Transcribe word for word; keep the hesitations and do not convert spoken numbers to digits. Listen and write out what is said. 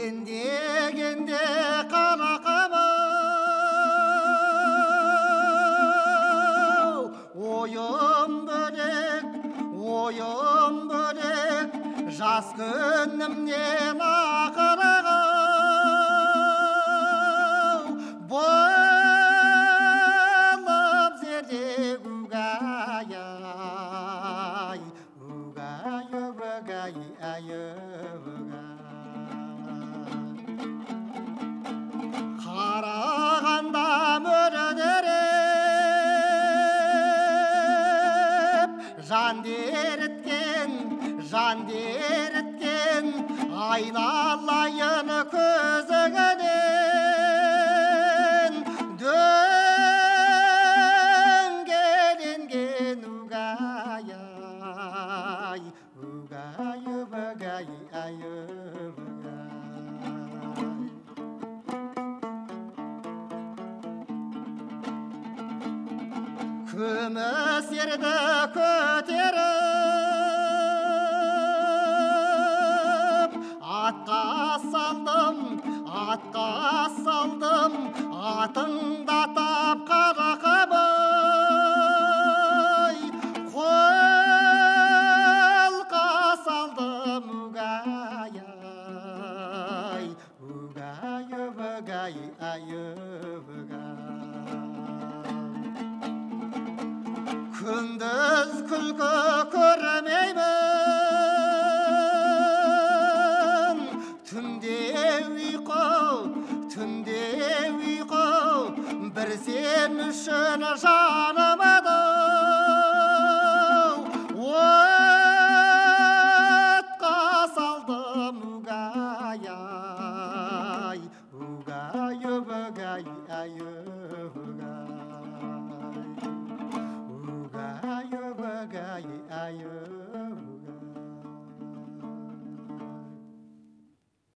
сен дегенде қалақам ойым бөлек, ойым бөлек, жас күнімнен ақырағау болып зердек угай-ай, угай, угай, ай, угай. Қарағанда мөлдіреп, жан дерткен, жан дерткен, айналайын көзіңнен, дөңгеленген угай-ай, угай, угай, ай, угай. Күміс ерді көтеріп, атқа салдым, атқа салдым, атыңдатып қарақабай, қолқа салдым угай-ай, угай, угай, ай, угай. Күндіз күлкі көрмеймін, түнде ұйқы, түнде ұйқы, бір сен үшін жаным